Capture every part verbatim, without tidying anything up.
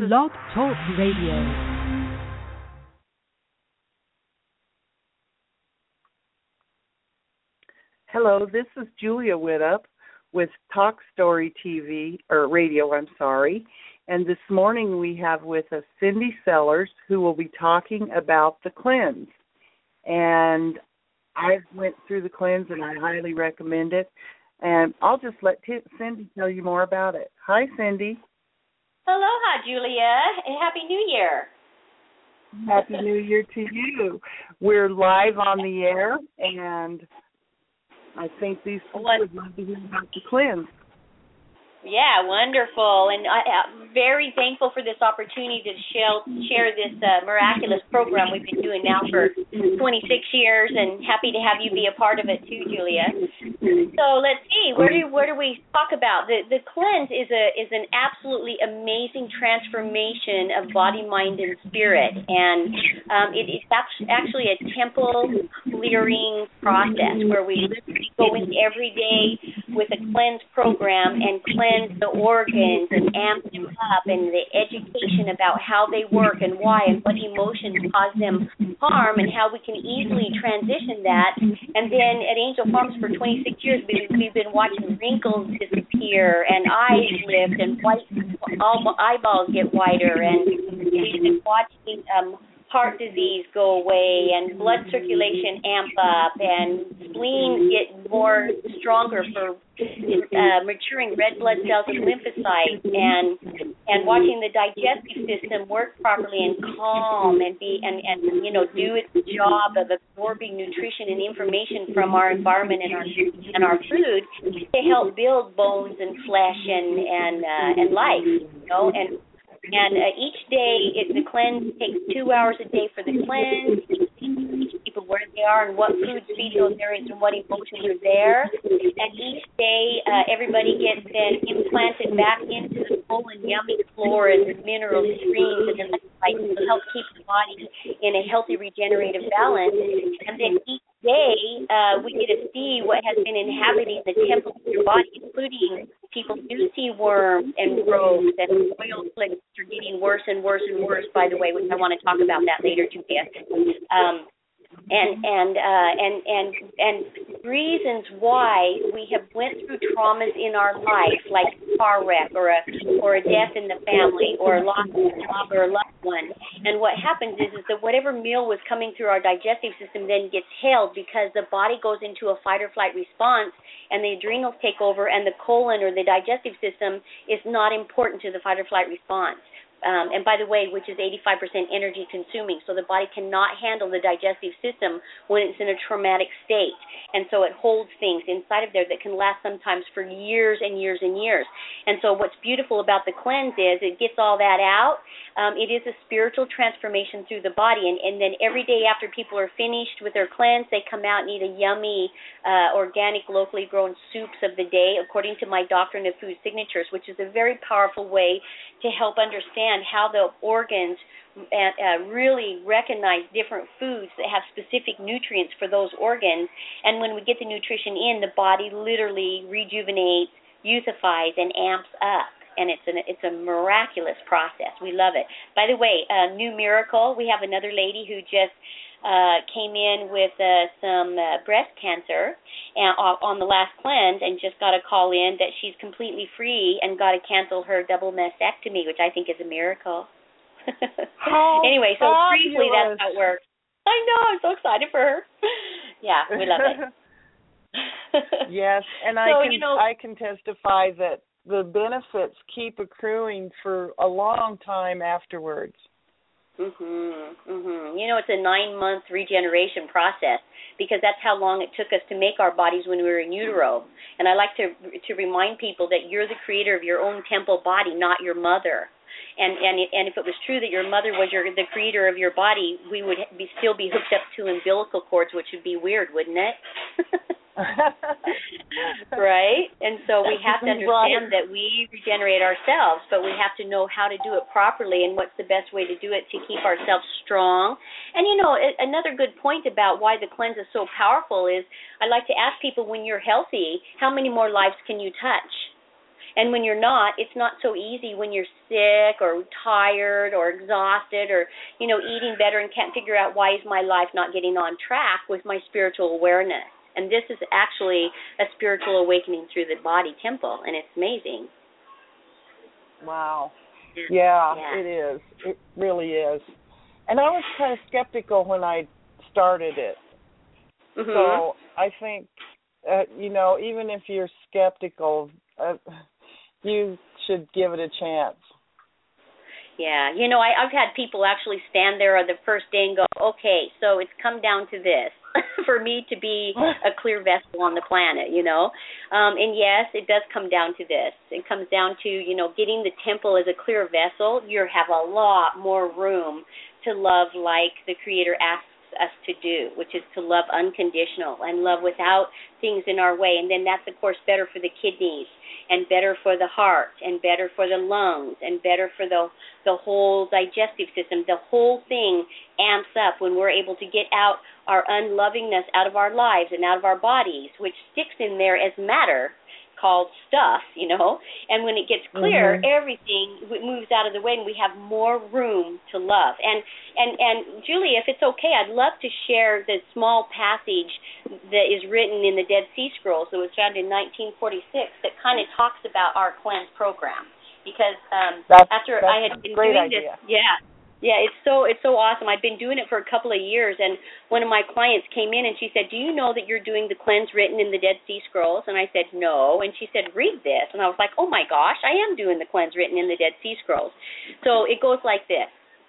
Blog Talk Radio. Hello, this is Julia Widup with Talk Story T V, or radio, I'm sorry. And this morning we have with us Cindy Sellers, who will be talking about the cleanse. And I went through the cleanse and I highly recommend it. And I'll just let T- Cindy tell you more about it. Hi, Cindy. Aloha, Julia, and Happy New Year. Happy New Year to you. We're live on the air, and I think these people would love to hear about the cleanse. Yeah, wonderful. And I, I'm very thankful for this opportunity to share, share this uh, miraculous program we've been doing now for twenty-six years, and happy to have you be a part of it too, Julia. So let's see, where do where do we talk about? The the cleanse is a is an absolutely amazing transformation of body, mind, and spirit. And um, it, it's actually a temple clearing process where we literally go in every day with a cleanse program and cleanse the organs and amp them up, and the education about how they work and why and what emotions cause them harm and how we can easily transition that. And then at Angel Farms for twenty-six years, we've, we've been watching wrinkles disappear and eyes lift and white all, eyeballs get whiter, and we've been watching um, heart disease go away and blood circulation amp up and spleen get more stronger for uh, maturing red blood cells and lymphocytes, and and watching the digestive system work properly and calm and be and, and you know do its job of absorbing nutrition and information from our environment and our and our food to help build bones and flesh and and uh, and life, you know. and And uh, each day, it, the cleanse takes two hours a day for the cleanse. Teach people where they are and what foods feed those areas and what emotions are there. And each day, uh, everybody gets then implanted back into the full and yummy floras and mineral streams and electrolytes to help keep the body in a healthy, regenerative balance. And then each day, uh, we get to see what has been inhabiting the temple of your body, including people do see worms and growths and oil slicks are getting worse and worse and worse, by the way, which I want to talk about that later too, Beth. Um, and and uh, and and and reasons why we have went through traumas in our life, like a car wreck or a or a death in the family or a loss of a job or a loved one. And what happens is is that whatever meal was coming through our digestive system then gets held because the body goes into a fight or flight response, and the adrenals take over, and the colon or the digestive system is not important to the fight or flight response. Um, and by the way, which is eighty-five percent energy consuming, so the body cannot handle the digestive system when it's in a traumatic state. And so it holds things inside of there that can last sometimes for years and years and years. And so what's beautiful about the cleanse is it gets all that out. Um, it is a spiritual transformation through the body. And, and then every day after people are finished with their cleanse, they come out and eat a yummy, uh, organic, locally grown soups of the day, according to my Doctrine of Food Signatures, which is a very powerful way to help understand how the organs uh, uh, really recognize different foods that have specific nutrients for those organs. And when we get the nutrition in, the body literally rejuvenates, youthifies, and amps up. And it's an it's a miraculous process. We love it. By the way, a new miracle, we have another lady who just uh, came in with uh, some uh, breast cancer and, uh, on the last cleanse, and just got a call in that she's completely free and got to cancel her double mastectomy, which I think is a miracle. Anyway, so fabulous. Briefly, that's how it works. I know, I'm so excited for her. Yeah, we love it. Yes, and so, I can you know, I can testify that the benefits keep accruing for a long time afterwards. Mhm, mhm. You know, it's a nine-month regeneration process because that's how long it took us to make our bodies when we were in utero. And I like to to remind people that you're the creator of your own temple body, not your mother. And and it, and if it was true that your mother was your the creator of your body, we would be, still be hooked up to umbilical cords, which would be weird, wouldn't it? Right? And so we have to understand that we regenerate ourselves, but we have to know how to do it properly and what's the best way to do it to keep ourselves strong. And, you know, another good point about why the cleanse is so powerful is I like to ask people, when you're healthy, how many more lives can you touch? And when you're not, it's not so easy when you're sick or tired or exhausted or, you know, eating better and can't figure out why is my life not getting on track with my spiritual awareness. And this is actually a spiritual awakening through the body temple, and it's amazing. Wow. Yeah, yeah. it is. It really is. And I was kind of skeptical when I started it. Mm-hmm. So I think, uh, you know, even if you're skeptical, uh, you should give it a chance. Yeah, you know, I, I've had people actually stand there on the first day and go, okay, so it's come down to this for me to be a clear vessel on the planet, you know. Um, and yes, it does come down to this. It comes down to, you know, getting the temple as a clear vessel. You have a lot more room to love like the Creator asks us to do, which is to love unconditional and love without things in our way. And then that's, of course, better for the kidneys and better for the heart and better for the lungs and better for the the whole digestive system. The whole thing amps up when we're able to get out our unlovingness out of our lives and out of our bodies, which sticks in there as matter called stuff, you know. And when it gets clear, mm-hmm. everything moves out of the way and we have more room to love. And, and, and Julia, if it's okay, I'd love to share the small passage that is written in the Dead Sea Scrolls that was found in nineteen forty-six that kind of talks about our cleanse program. Because um, that's, after that's I had been doing idea. this, yeah, yeah, it's so it's so awesome. I've been doing it for a couple of years, and one of my clients came in and she said, "Do you know that you're doing the cleanse written in the Dead Sea Scrolls?" And I said, "No." And she said, "Read this." And I was like, "Oh my gosh, I am doing the cleanse written in the Dead Sea Scrolls." So it goes like this: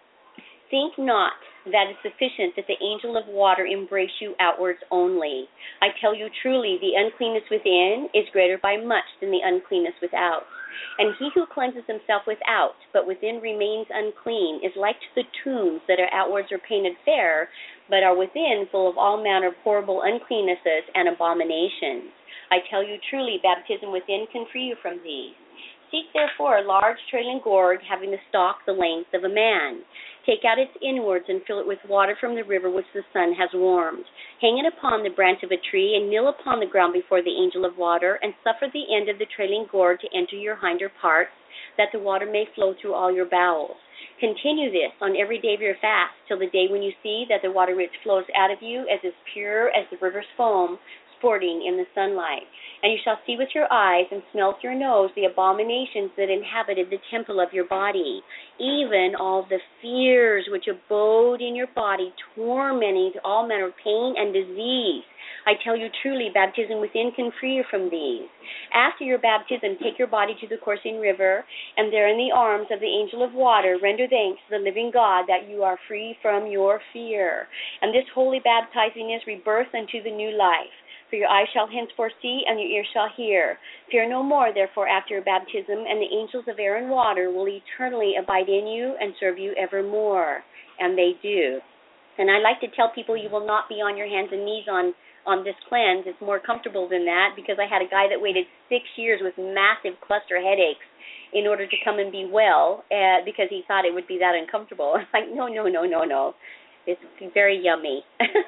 "Think not that it's sufficient that the angel of water embrace you outwards only. I tell you truly, the uncleanness within is greater by much than the uncleanness without. And he who cleanses himself without, but within remains unclean, is like to the tombs that are outwards are painted fair, but are within full of all manner of horrible uncleannesses and abominations. I tell you truly, baptism within can free you from these. Seek therefore a large trailing gourd having the stalk the length of a man. Take out its inwards and fill it with water from the river which the sun has warmed. Hang it upon the branch of a tree and kneel upon the ground before the angel of water, and suffer the end of the trailing gourd to enter your hinder parts, that the water may flow through all your bowels. Continue this on every day of your fast, till the day when you see that the water which flows out of you is as pure as the river's foam, sporting in the sunlight. And you shall see with your eyes and smell with your nose the abominations that inhabited the temple of your body, even all the fears which abode in your body, tormenting all manner of pain and disease. I tell you truly, baptism within can free you from these. After your baptism, take your body to the coursing river, and there in the arms of the angel of water, render thanks to the living God that you are free from your fear. And this holy baptizing is rebirth unto the new life. For your eyes shall henceforth see, and your ears shall hear. Fear no more, therefore, after your baptism, and the angels of air and water will eternally abide in you and serve you evermore. And they do. And I like to tell people you will not be on your hands and knees on, on this cleanse. It's more comfortable than that, because I had a guy that waited six years with massive cluster headaches in order to come and be well, uh, because he thought it would be that uncomfortable. I'm like, no, no, no, no, no. It's very yummy.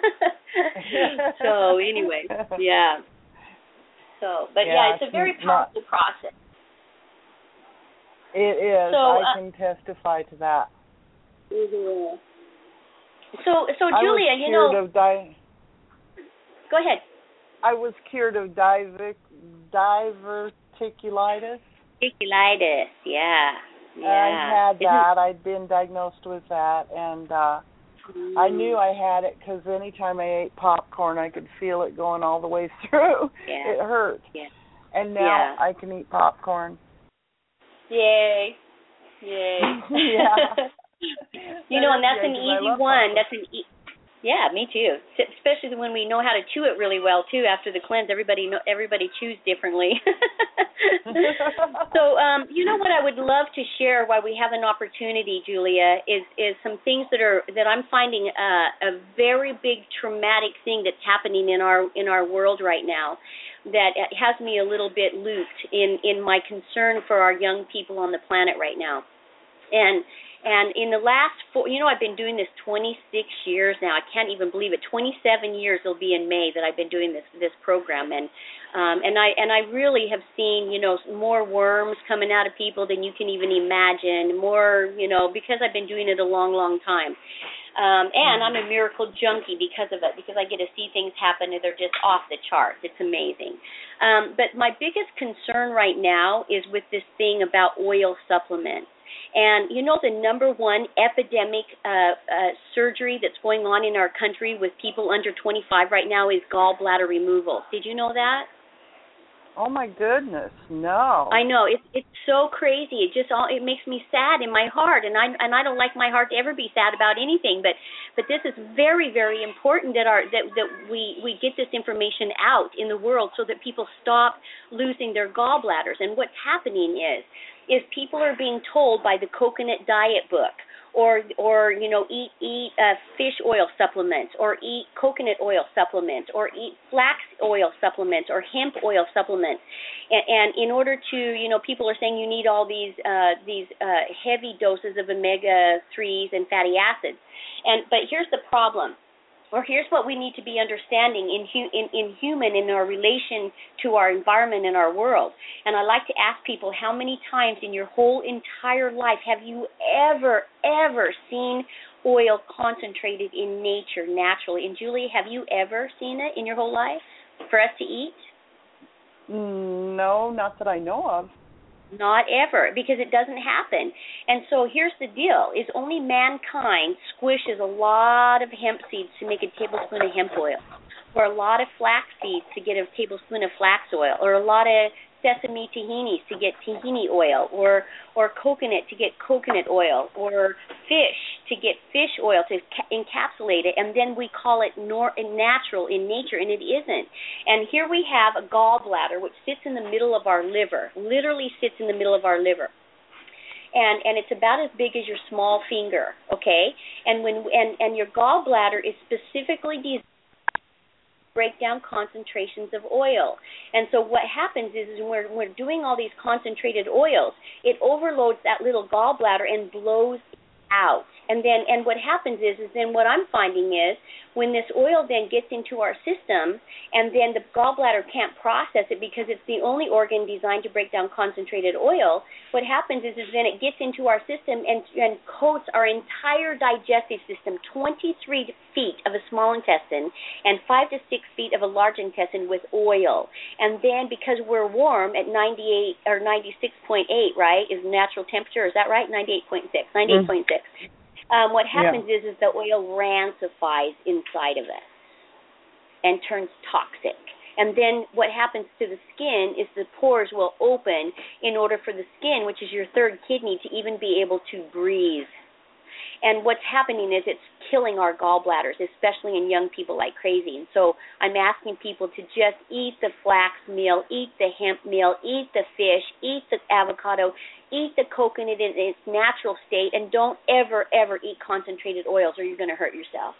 So anyway, yeah. So, but yeah, yeah it's a very powerful not, process. It is. So, I uh, can testify to that. Mm-hmm. So, so I Julia, was you know. Of di- go ahead. I was cured of diver- diverticulitis. Diverticulitis, yeah. Yeah. I had Isn't that. I'd been diagnosed with that, and uh, mm. I knew I had it because anytime I ate popcorn, I could feel it going all the way through. Yeah. It hurt. Yeah. And now yeah. I can eat popcorn. Yay. Yay. Yeah. You know, and that's yeah, an easy one. Popcorn. That's an e- Yeah, me too. Especially when we know how to chew it really well too. After the cleanse, everybody know, everybody chews differently. So, um, you know what I would love to share while we have an opportunity, Julia, is is some things that are that I'm finding uh, a very big traumatic thing that's happening in our in our world right now, that has me a little bit looped in in my concern for our young people on the planet right now. And And in the last four, you know, I've been doing this twenty-six years now. I can't even believe it. twenty-seven years it'll be in May that I've been doing this this program, and um, and I and I really have seen, you know, more worms coming out of people than you can even imagine. More, you know, because I've been doing it a long, long time. Um, and I'm a miracle junkie because of it, because I get to see things happen and they're just off the charts. It's amazing. Um, but my biggest concern right now is with this thing about oil supplements. And, you know, the number one epidemic uh, uh, surgery that's going on in our country with people under twenty-five right now is gallbladder removal. Did you know that? Oh my goodness, no. I know, it's it's so crazy. It just all it makes me sad in my heart, and I and I don't like my heart to ever be sad about anything. But but this is very, very important that our that that we we get this information out in the world so that people stop losing their gallbladders. And what's happening is is people are being told by the coconut diet book, or or you know eat eat uh, fish oil supplements, or eat coconut oil supplements, or eat flax oil supplements, or hemp oil supplements, and, and in order to, you know, people are saying you need all these uh, these uh, heavy doses of omega threes and fatty acids, and but here's the problem. Or here's what we need to be understanding in, hu- in in human, in our relation to our environment and our world. And I like to ask people, how many times in your whole entire life have you ever, ever seen oil concentrated in nature, naturally? And Julie, have you ever seen it in your whole life for us to eat? No, not that I know of. Not ever, because it doesn't happen. And so here's the deal, is only mankind squishes a lot of hemp seeds to make a tablespoon of hemp oil, or a lot of flax seeds to get a tablespoon of flax oil, or a lot of sesame tahinis to get tahini oil, or or coconut to get coconut oil, or fish to get fish oil to ca- encapsulate it, and then we call it nor- natural in nature, and it isn't. And here we have a gallbladder which sits in the middle of our liver, literally sits in the middle of our liver. And and it's about as big as your small finger, okay? And when and, and your gallbladder is specifically designed break down concentrations of oil. And so what happens is, is when we're, we're doing all these concentrated oils, it overloads that little gallbladder and blows out. And then and what happens is, is then what I'm finding is when this oil then gets into our system and then the gallbladder can't process it because it's the only organ designed to break down concentrated oil, what happens is, is then it gets into our system and, and coats our entire digestive system, twenty-three feet of a small intestine and five to six feet of a large intestine with oil. And then because we're warm at ninety-eight or ninety-six point eight, right, is natural temperature, is that right? ninety-eight point six, ninety-eight point six. Mm. Um, what happens yeah. is, is the oil rancifies inside of us and turns toxic. And then what happens to the skin is the pores will open in order for the skin, which is your third kidney, to even be able to breathe. And what's happening is it's killing our gallbladders, especially in young people like crazy. And so I'm asking people to just eat the flax meal, eat the hemp meal, eat the fish, eat the avocado, eat the coconut in its natural state, and don't ever, ever eat concentrated oils or you're going to hurt yourself.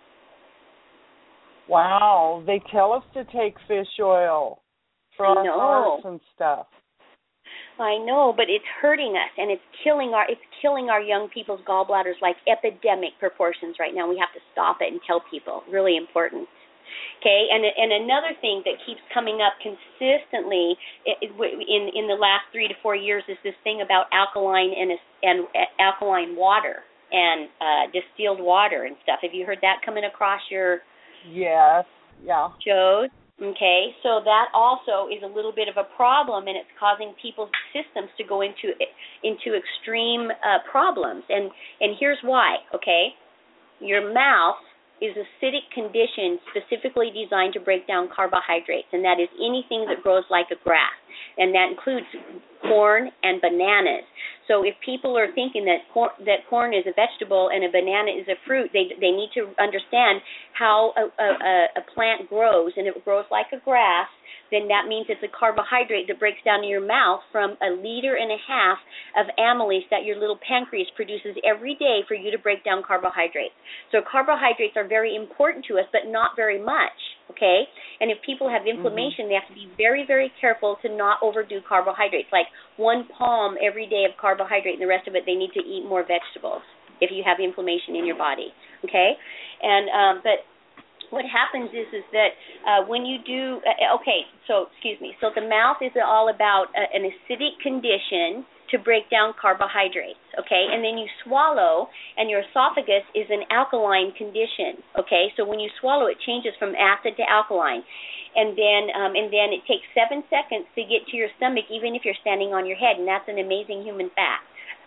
Wow, they tell us to take fish oil for our hearts and stuff. I know, but it's hurting us, and it's killing our it's killing our young people's gallbladders like epidemic proportions right now. We have to stop it and tell people. Really important. Okay, and and another thing that keeps coming up consistently in in the last three to four years is this thing about alkaline and and alkaline water and uh, distilled water and stuff. Have you heard that coming across your yes, yeah, shows? Okay, so that also is a little bit of a problem, and it's causing people's systems to go into into extreme uh, problems. And and here's why. Okay, your mouth is acidic condition specifically designed to break down carbohydrates, and that is anything that grows like a grass, and that includes corn and bananas. So if people are thinking that corn, that corn is a vegetable and a banana is a fruit, they they need to understand how a, a, a plant grows, and it grows like a grass. Then that means it's a carbohydrate that breaks down in your mouth from a liter and a half of amylase that your little pancreas produces every day for you to break down carbohydrates. So carbohydrates are very important to us, but not very much. okay? And if people have inflammation, mm-hmm. they have to be very, very careful to not overdo carbohydrates, like one palm every day of carbohydrate, and the rest of it they need to eat more vegetables if you have inflammation in your body, okay? And um, but what happens is is that uh, when you do, uh, okay, so excuse me, so the mouth is all about uh, an acidic condition to break down carbohydrates, okay? And then you swallow, and your esophagus is an alkaline condition, okay? So when you swallow, it changes from acid to alkaline. And then um, and then it takes seven seconds to get to your stomach, even if you're standing on your head, and that's an amazing human fact.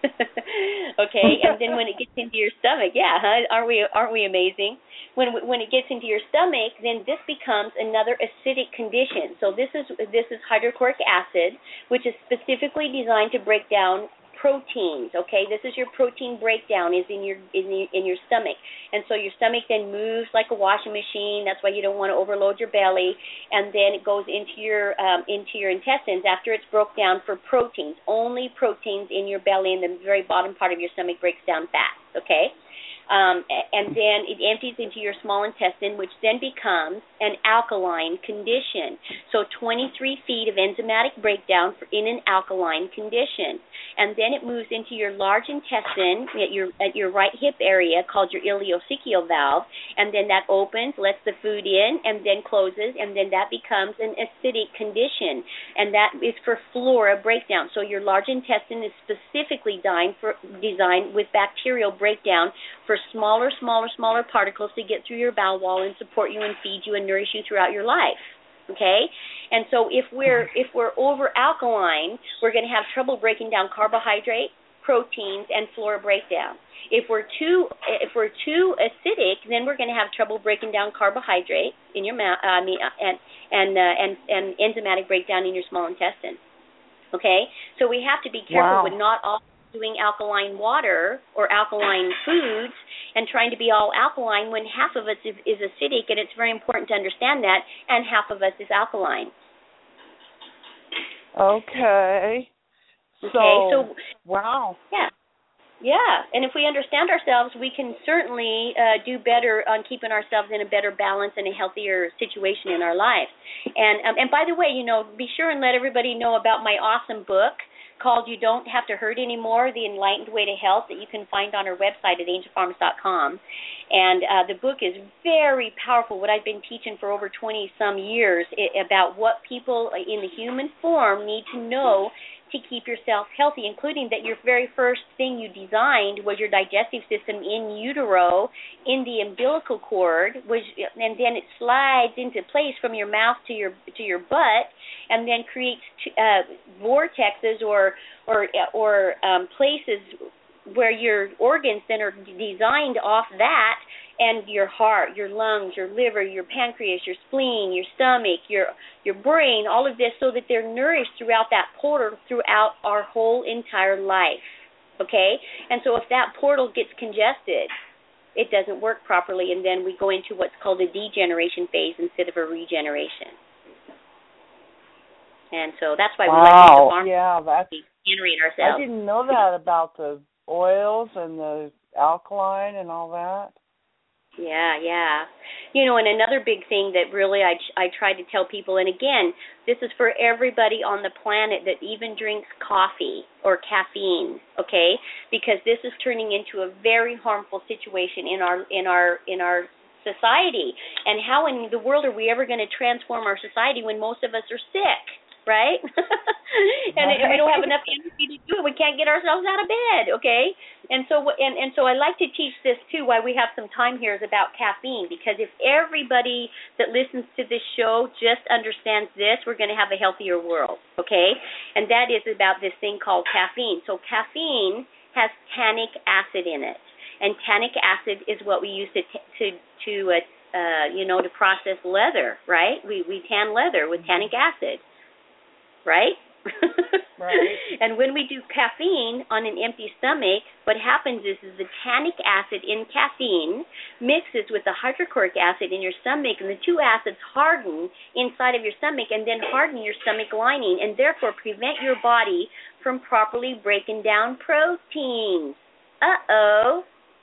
Okay, and then when it gets into your stomach, yeah, huh? aren't we aren't we amazing? When when it gets into your stomach, then this becomes another acidic condition. So this is this is hydrochloric acid, which is specifically designed to break down proteins. Okay, this is your protein breakdown is in your in the, in your stomach, and so your stomach then moves like a washing machine. That's why you don't want to overload your belly, and then it goes into your um, into your intestines after it's broke down for proteins. Only proteins in your belly, and the very bottom part of your stomach breaks down fat. Okay. Um, and then it empties into your small intestine, which then becomes an alkaline condition. So twenty-three feet of enzymatic breakdown for, in an alkaline condition. And then it moves into your large intestine at your at your right hip area called your ileocecal valve, and then that opens, lets the food in, and then closes, and then that becomes an acidic condition. And that is for flora breakdown. So your large intestine is specifically designed for designed with bacterial breakdown for smaller, smaller, smaller particles to get through your bowel wall and support you and feed you and nourish you throughout your life. Okay? And so if we're if we're over alkaline, we're going to have trouble breaking down carbohydrate, proteins, and flora breakdown. If we're too if we're too acidic, then we're going to have trouble breaking down carbohydrate in your mouth, I mean, and and uh, and and enzymatic breakdown in your small intestine. Okay? So we have to be careful wow. with not all doing alkaline water or alkaline foods and trying to be all alkaline when half of us is, is acidic, and it's very important to understand that, and half of us is alkaline. Okay. Okay, so, so wow. Yeah. Yeah, and if we understand ourselves, we can certainly uh, do better on keeping ourselves in a better balance and a healthier situation in our life. And um, and by the way, you know, be sure and let everybody know about my awesome book called You Don't Have to Hurt Anymore, The Enlightened Way to Health, that you can find on our website at angel farms dot com. And uh, the book is very powerful, what I've been teaching for over twenty-some years it, about what people in the human form need to know to keep yourself healthy, including that your very first thing you designed was your digestive system in utero, in the umbilical cord, which, and then it slides into place from your mouth to your to your butt, and then creates uh, vortexes or or or um, places where your organs then are designed off that. And your heart, your lungs, your liver, your pancreas, your spleen, your stomach, your your brain, all of this, so that they're nourished throughout that portal throughout our whole entire life, okay? And so if that portal gets congested, it doesn't work properly, and then we go into what's called a degeneration phase instead of a regeneration. And so that's why wow. we like to use the farm yeah, that's, to regenerate ourselves. I didn't know that about the oils and the alkaline and all that. Yeah, yeah. You know, and another big thing that really I, I try to tell people, and again, this is for everybody on the planet that even drinks coffee or caffeine, okay? Because this is turning into a very harmful situation in our in our in our society. And how in the world are we ever going to transform our society when most of us are sick? Right? and, and we don't have enough energy to do it. We can't get ourselves out of bed, okay? And so and, and so I like to teach this, too, why we have some time here is about caffeine, because if everybody that listens to this show just understands this, we're going to have a healthier world, okay? And that is about this thing called caffeine. So caffeine has tannic acid in it, and tannic acid is what we use to, to, to uh, uh, you know, to process leather, right? We, we tan leather with tannic acid. Right? Right. And when we do caffeine on an empty stomach, what happens is, is the tannic acid in caffeine mixes with the hydrochloric acid in your stomach, and the two acids harden inside of your stomach and then harden your stomach lining, and therefore prevent your body from properly breaking down proteins. Uh-oh.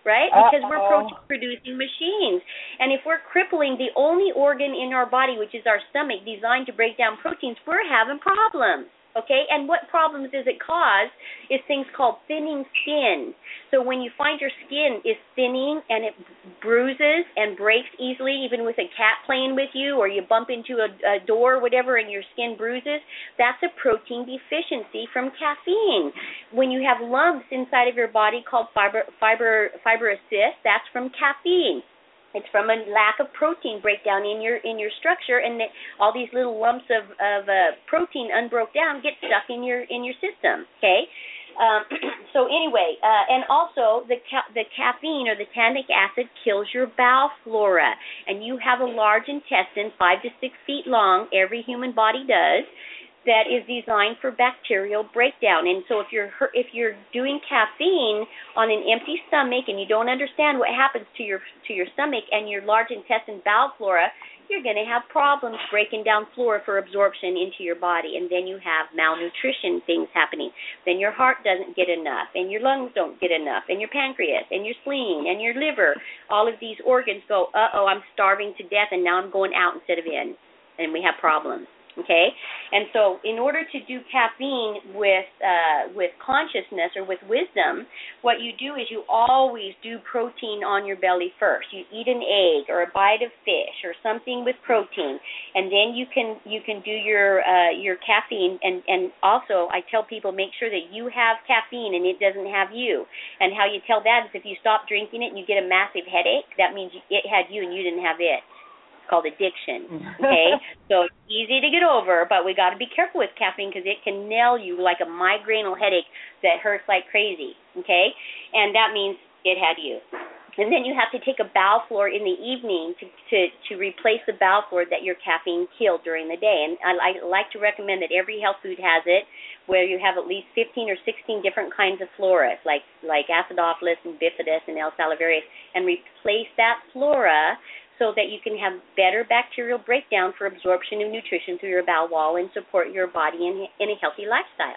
right? Because Uh-oh. we're protein-producing machines. And if we're crippling the only organ in our body, which is our stomach, designed to break down proteins, we're having problems. Okay, and what problems does it cause is things called thinning skin. So when you find your skin is thinning and it bruises and breaks easily, even with a cat playing with you, or you bump into a, a door or whatever and your skin bruises, that's a protein deficiency from caffeine. When you have lumps inside of your body called fiber, fiber, fibrous cysts, that's from caffeine. It's from a lack of protein breakdown in your in your structure, and the, all these little lumps of of uh, protein unbroke down get stuck in your in your system. Okay, um, so anyway, uh, and also the ca- the caffeine or the tannic acid kills your bowel flora, and you have a large intestine, five to six feet long. Every human body does. That is designed for bacterial breakdown. And so if you're if you're doing caffeine on an empty stomach and you don't understand what happens to your to your stomach and your large intestine bowel flora, you're going to have problems breaking down flora for absorption into your body, and then you have malnutrition things happening. Then your heart doesn't get enough, and your lungs don't get enough, and your pancreas, and your spleen, and your liver. All of these organs go, uh-oh, I'm starving to death, and now I'm going out instead of in, and we have problems. Okay, and so in order to do caffeine with uh, with consciousness or with wisdom, what you do is you always do protein on your belly first. You eat an egg or a bite of fish or something with protein, and then you can you can do your uh, your caffeine. And, and also, I tell people, make sure that you have caffeine and it doesn't have you. And how you tell that is if you stop drinking it and you get a massive headache, that means it had you and you didn't have it. Called addiction, okay? So it's easy to get over, but we got to be careful with caffeine because it can nail you like a migrainal headache that hurts like crazy, okay? And that means it had you. And then you have to take a bowel flora in the evening to, to, to replace the bowel flora that your caffeine killed during the day. And I, I like to recommend that every health food has it, where you have at least fifteen or sixteen different kinds of floras, like, like acidophilus and bifidus and L. salivarius, and replace that flora so that you can have better bacterial breakdown for absorption of nutrition through your bowel wall and support your body in, in a healthy lifestyle.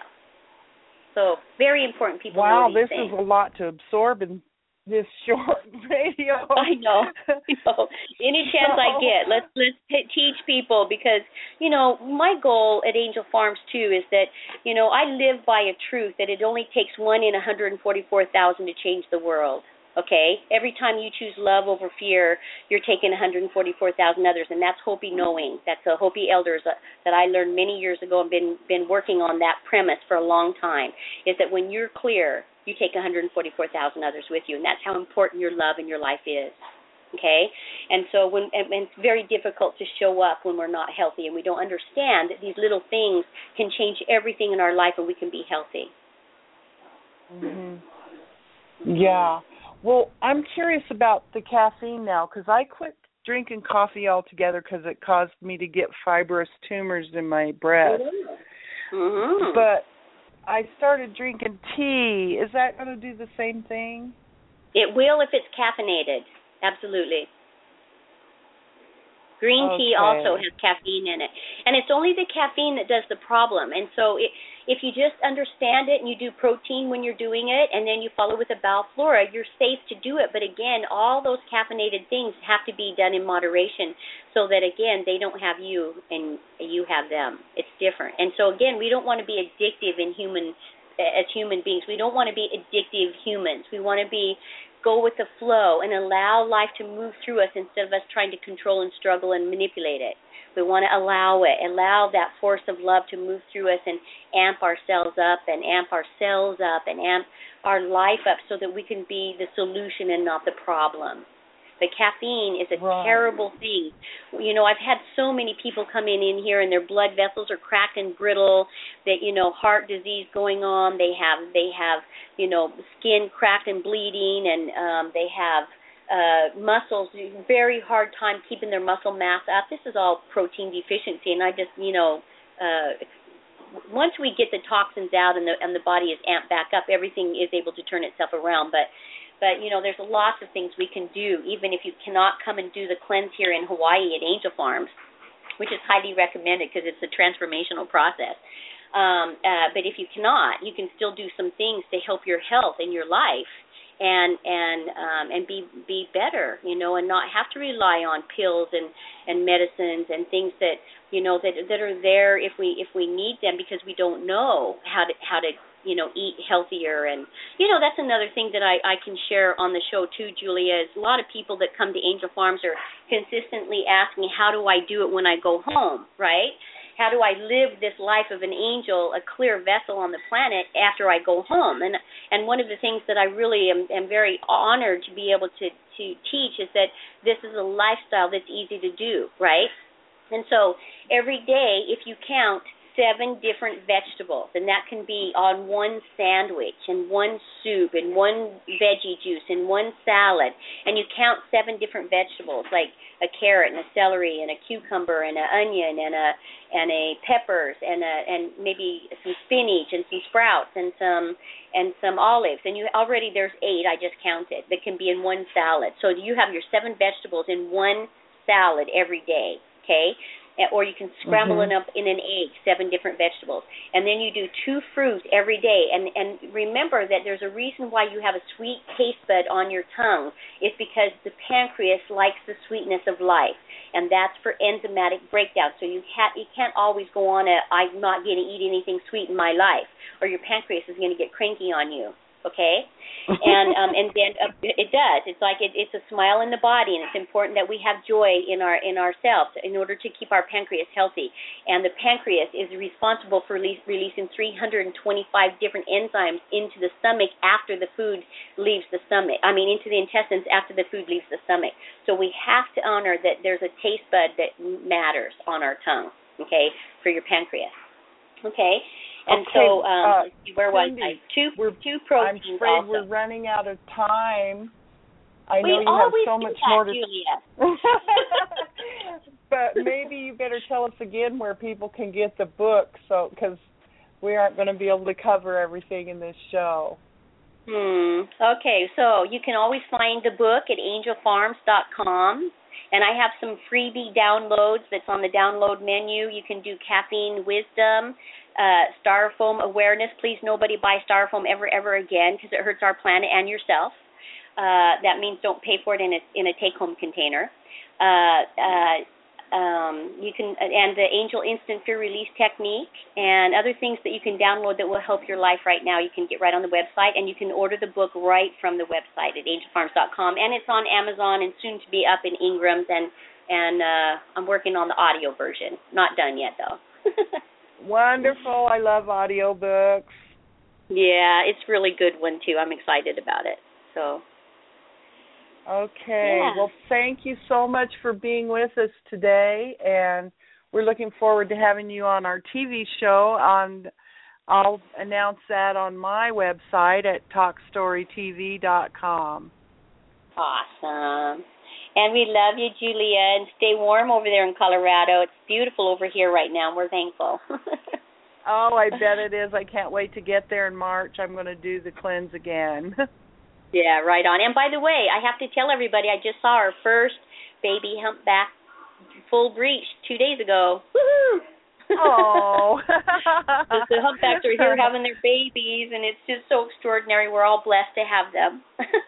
So very important people wow, know these this things. is a lot to absorb in this short radio. I know. I know. Any chance I get, let's let's t- teach people, because, you know, my goal at Angel Farms, too, is that, you know, I live by a truth that it only takes one in one hundred forty-four thousand to change the world. Okay? Every time you choose love over fear, you're taking one hundred forty-four thousand others, and that's Hopi knowing. That's a Hopi elders uh, that I learned many years ago and been been working on that premise for a long time, is that when you're clear, you take one hundred forty-four thousand others with you, and that's how important your love and your life is. Okay? And so when and it's very difficult to show up when we're not healthy and we don't understand that these little things can change everything in our life and we can be healthy. Mm-hmm. Yeah. Well, I'm curious about the caffeine now, because I quit drinking coffee altogether because it caused me to get fibrous tumors in my breast. Mm-hmm. But I started drinking tea. Is that going to do the same thing? It will if it's caffeinated. Absolutely. Green okay. tea also has caffeine in it. And it's only the caffeine that does the problem. And so it, if you just understand it and you do protein when you're doing it and then you follow with a bowel flora, you're safe to do it. But again, all those caffeinated things have to be done in moderation so that, again, they don't have you and you have them. It's different. And so, again, we don't want to be addictive in human as human beings. We don't want to be addictive humans. We want to be go with the flow and allow life to move through us instead of us trying to control and struggle and manipulate it. We want to allow it, allow that force of love to move through us and amp ourselves up and amp our cells up and amp our life up so that we can be the solution and not the problem. The caffeine is a right. terrible thing. You know, I've had so many people come in, in here and their blood vessels are cracked and brittle, that, you know, heart disease going on. They have, they have, you know, skin cracked and bleeding, and um, they have uh, muscles, very hard time keeping their muscle mass up. This is all protein deficiency, and I just, you know, uh, once we get the toxins out and the and the body is amped back up, everything is able to turn itself around. But But, you know, there's lots of things we can do, even if you cannot come and do the cleanse here in Hawaii at Angel Farms, which is highly recommended because it's a transformational process. Um, uh, but if you cannot, you can still do some things to help your health and your life and and um, and be be better, you know, and not have to rely on pills and, and medicines and things that you know that that are there if we if we need them because we don't know how to how to you know eat healthier. And you know that's another thing that I, I can share on the show too, Julia, is a lot of people that come to Angel Farms are consistently asking, how do I do it when I go home, right? How do I live this life of an angel, a clear vessel on the planet after I go home? And and one of the things that I really am, am very honored to be able to, to teach is that this is a lifestyle that's easy to do, right? And so every day, if you count seven different vegetables, and that can be on one sandwich and one soup and one veggie juice and one salad, and you count seven different vegetables like a carrot and a celery and a cucumber and an onion and a and a peppers and a and maybe some spinach and some sprouts and some and some olives, and you already there's eight I just counted that can be in one salad. So you have your seven vegetables in one salad every day, okay? Or you can scramble mm-hmm. it up in an egg, seven different vegetables. And then you do two fruits every day. And, and remember that there's a reason why you have a sweet taste bud on your tongue. It's because the pancreas likes the sweetness of life. And that's for enzymatic breakdown. So you, ha- you can't always go on a, I'm not going to eat anything sweet in my life, or your pancreas is going to get cranky on you. Okay, and um, and then uh, it does. It's like it, it's a smile in the body, and it's important that we have joy in our in ourselves in order to keep our pancreas healthy. And the pancreas is responsible for release, releasing three hundred twenty-five different enzymes into the stomach after the food leaves the stomach. I mean, into the intestines after the food leaves the stomach. So we have to honor that there's a taste bud that matters on our tongue. Okay, for your pancreas. Okay. And okay, so, um, uh, where was Cindy, I? Two, we're, two proteins. I'm afraid also. we're running out of time. I we know you have so do much that, more to. Julia. But maybe you better tell us again where people can get the book, so because we aren't going to be able to cover everything in this show. Hmm. Okay, so you can always find the book at angel farms dot com. And I have some freebie downloads that's on the download menu. You can do Caffeine Wisdom, uh, Styrofoam Awareness. Please, nobody buy Styrofoam ever, ever again because it hurts our planet and yourself. Uh, that means don't pay for it in a, in a take-home container. Uh, uh, um, you can and the Angel Instant Fear Release Technique and other things that you can download that will help your life right now. You can get right on the website, and you can order the book right from the website at angel farms dot com. And it's on Amazon and soon to be up in Ingram's. And and uh, I'm working on the audio version. Not done yet though. Wonderful! I love audiobooks. Yeah, it's a really good one too. I'm excited about it. So. Okay. Yeah. Well, thank you so much for being with us today, and we're looking forward to having you on our T V show. On, I'll announce that on my website at talk story t v dot com. Awesome. And we love you, Julia, and stay warm over there in Colorado. It's beautiful over here right now. We're thankful. Oh, I bet it is. I can't wait to get there in March. I'm going to do the cleanse again. Yeah, right on. And by the way, I have to tell everybody, I just saw our first baby humpback full breech two days ago. Woohoo! Oh. the, the humpbacks are here having their babies, and it's just so extraordinary. We're all blessed to have them.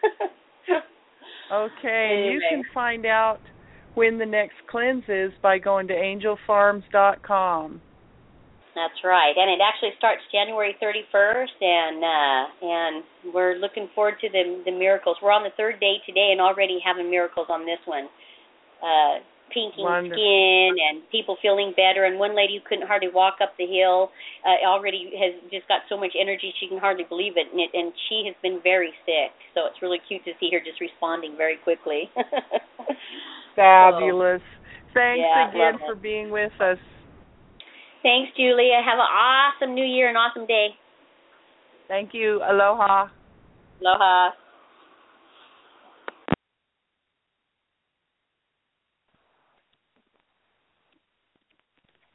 Okay, anyway. and you can find out when the next cleanse is by going to angel farms dot com. That's right, and it actually starts January thirty-first, and uh, and we're looking forward to the the miracles. We're on the third day today, and already having miracles on this one. Uh, pinking Wonderful. Skin, and people feeling better. And one lady who couldn't hardly walk up the hill uh, already has just got so much energy she can hardly believe it, and, it, and she has been very sick. So it's really cute to see her just responding very quickly. Fabulous. So, Thanks yeah, again for being with us. Thanks, Julia. Have an awesome New Year and awesome day. Thank you. Aloha. Aloha.